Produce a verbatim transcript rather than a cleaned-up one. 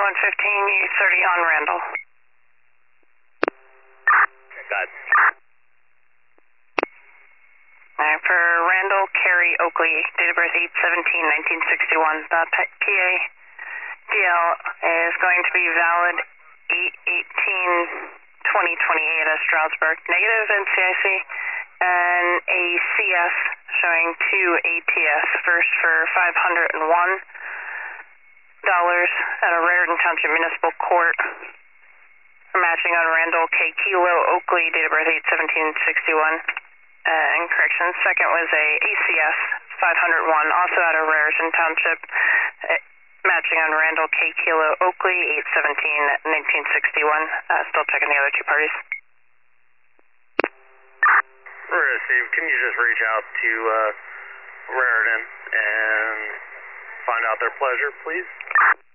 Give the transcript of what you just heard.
one fifteen, U thirty on Randall. Got it. Alright, for Randall, Carrie Oakley, date of birth eight seventeen nineteen sixty-one. The P A D L is going to be valid eight eighteen twenty twenty-eight at Stroudsburg. Negative N C I C and a C S showing two A T S. First for five hundred one dollars at a Raritan Township Municipal Court. Matching on Randall K. Kilo Oakley, date of birth eight seventeen sixty-one. Uh, and correction, second was a A C S five hundred one, also out of Raritan Township. Uh, matching on Randall K. Kilo Oakley, eight seventeen nineteen sixty-one. Uh, still checking the other two parties. Received. Can you just reach out to uh, Raritan and find out their pleasure, please?